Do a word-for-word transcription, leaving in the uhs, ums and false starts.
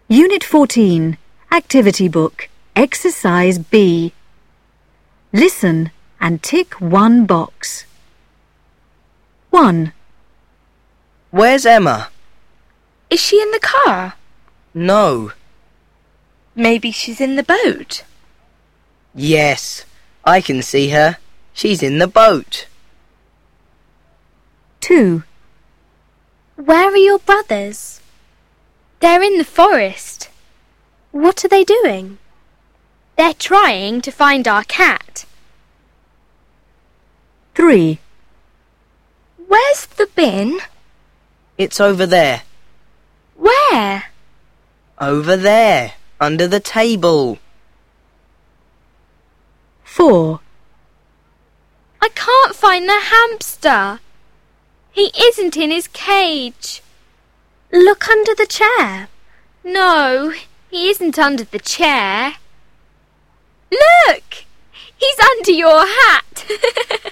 Unit fourteen, Activity Book, Exercise B. Listen and tick one box. one. Where's Emma? Is she in the car? No. Maybe she's in the boat. Yes, I can see her. She's in the boat. two. Where are your brothers? They're in the forest. What are they doing? They're trying to find our cat. three. Where's the bin? It's over there. Where? Over there, under the table. four. I can't find the hamster. He isn't in his cage. Look under the chair. No, he isn't under the chair. Look! He's under your hat.